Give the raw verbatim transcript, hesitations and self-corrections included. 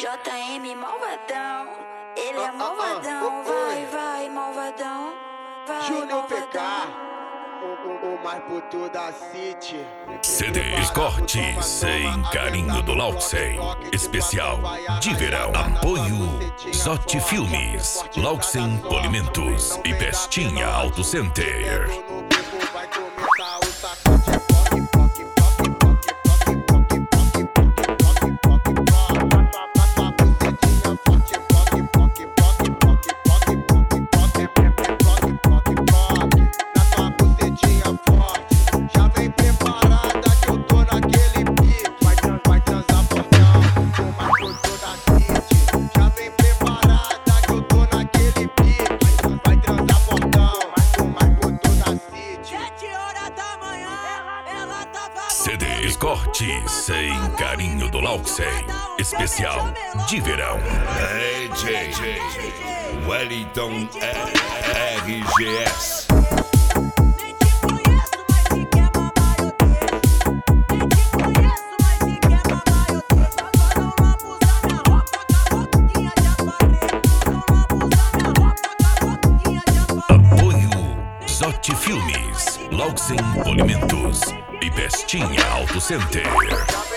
J M malvadão, ele é Ah, ah, malvadão, ah, vai, oi. vai, malvadão, vai, Júnior P K, malvadão. o, o, o mais puto da City. C Ds Cortes sem carinho do Lauxen. Especial de verão. Apoio Zote Filmes, Lauxen Polimentos e Pestinha Auto Center. Vai começar o sacode, poque, poque, poque, poque, poque, poque, poque, poque, poque, C Ds Cortes sem carinho do Lauxen. Especial de verão. D J Wellington R G S. Apoio Zote Filmes, Lauxen Polimentos e Pestinha Auto Center.